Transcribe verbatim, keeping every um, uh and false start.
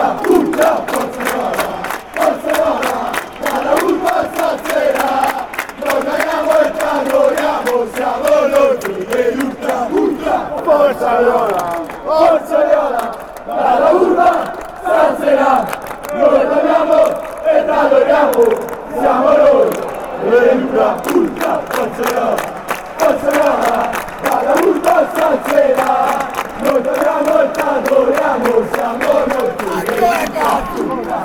urla, urla, forza Viola, forza Viola, dalla urba stasera, noi caghiamo e t'adoriamo, siamo l'ordine dell'urla, urla, forza Viola, forza Viola, dalla urba stasera, noi caghiamo e t'adoriamo, siamo l'ordine dell'urla, urla, forza Viola, forza Viola, dalla urba stasera, noi caghiamo e t'adoriamo, siamo l'ordine dell'urla.